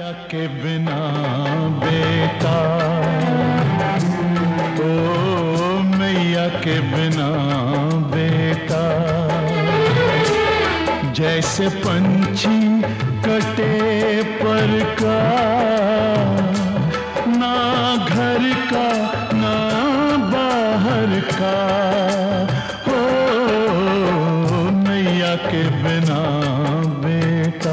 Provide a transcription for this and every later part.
मैया के बिना बेटा, ओ मैया के बिना बेटा, जैसे पंछी कटे पर का, ना घर का ना बाहर का, हो मैया के बिना बेटा।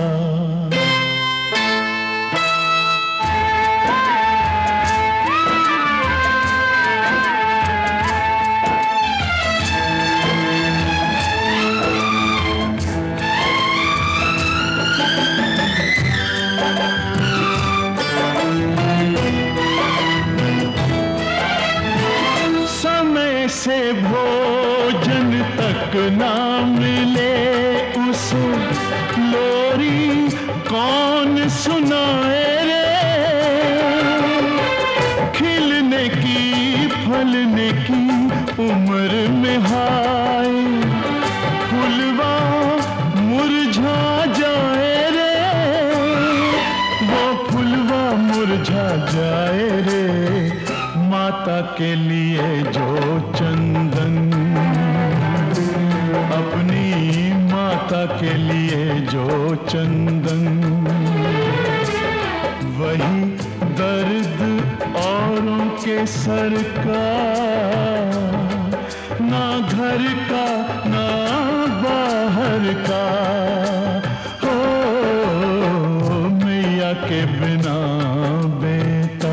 से भोजन तक ना मिले उसे लोरी कौन सुनाए रे, खिलने की फलने की उम्र में हाय, फुलवा मुरझा जाए रे, वो फुलवा मुरझा जाए रे, माता के लिए जो चंदन, अपनी माता के लिए जो चंदन, वही दर्द औरों के सर का, ना घर का ना बाहर का, हो मैया के बिना बेटा।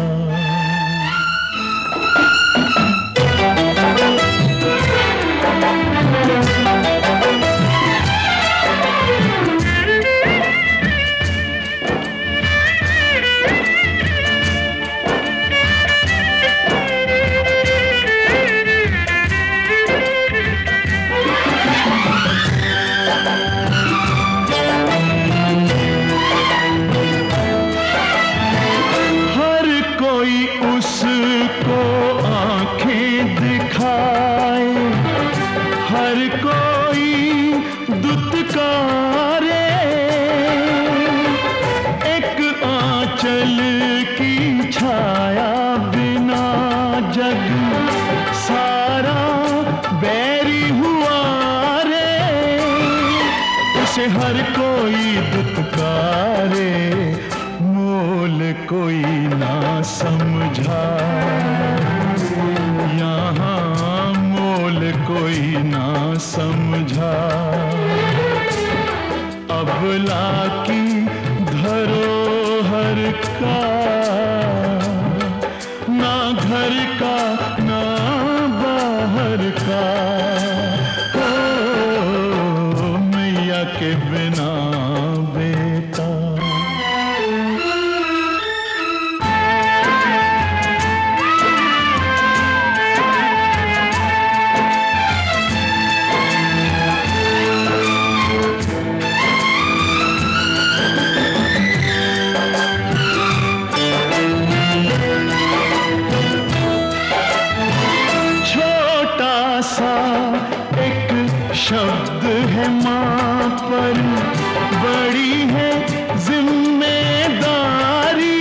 उसको आंखें दिखाए, हर कोई दुत्कारे, एक आंचल की छाया बिना जग सारा बैरी हुआ रे, उसे हर कोई दुत्कारे, मोल कोई ना समझा, यहाँ मोल कोई ना समझा, अबला की धरोहर का, ना घर का ना बाहर का, ओ मैया के बिना बेटा। एक शब्द है माँ पर, बड़ी है जिम्मेदारी,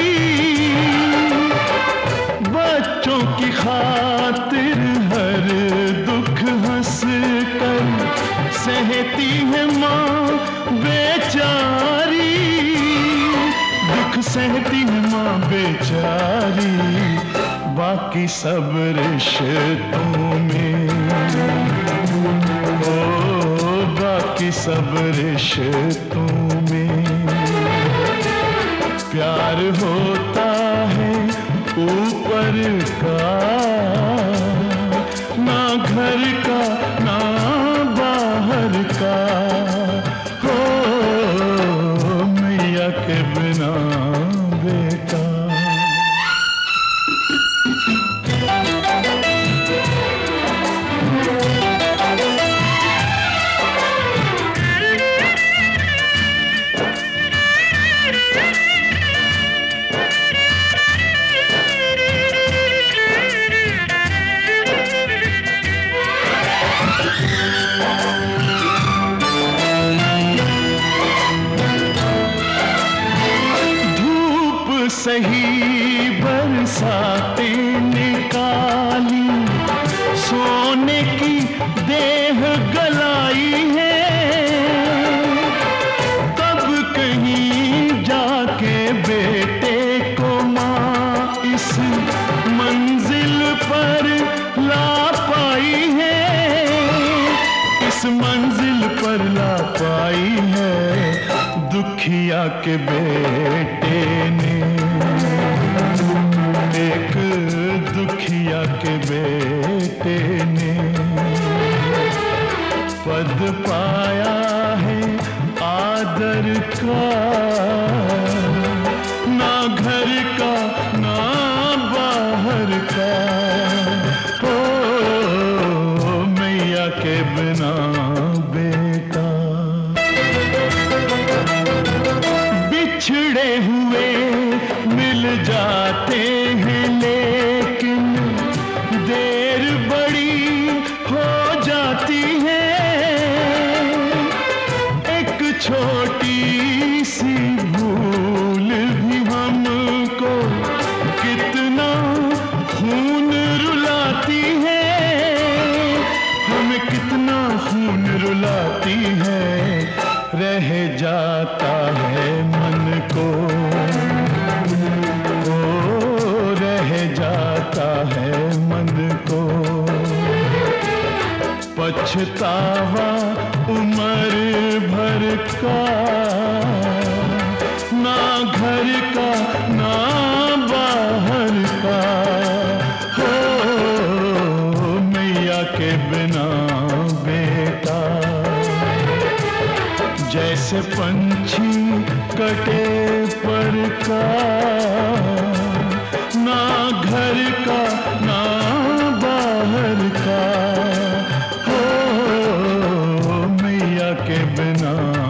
बच्चों की खातिर हर दुख हंस कर सहती है माँ बेचारी, दुख सहती है माँ बेचारी, बाकी सब रिश्तों में, ओ बाकी सब रिश्तों में प्यार होता है ऊपर का, ना घर का ना बाहर का, हो मैया के बिना बेटा। सही बरसातें निकाली, सोने की देह गलाई है, तब कहीं जाके बेटे को माँ इस मंजिल पर ला पाई है, इस मंजिल पर ला पाई है दुखिया के बेटे ने, एक दुखिया के बेटे ने पद पाया है आदर का, ना घर का ना बाहर का, ओ मैया के बिना बेटा। बिछड़े हुए मिल जाते हैं लेकिन देर बड़ी हो जाती है, एक छोटी सी भूल भी हमको कितना खून रुलाती है, हमें कितना खून रुलाती है, रह जाता है मन को, ओ रह जाता है मन को, पछतावा उम्र भर का, ना घर का ना बाहर का, हो मैया के बिना बेटा। जैसे पंछी कटे पर का, ना घर का ना बाहर का, हो मैया के बिना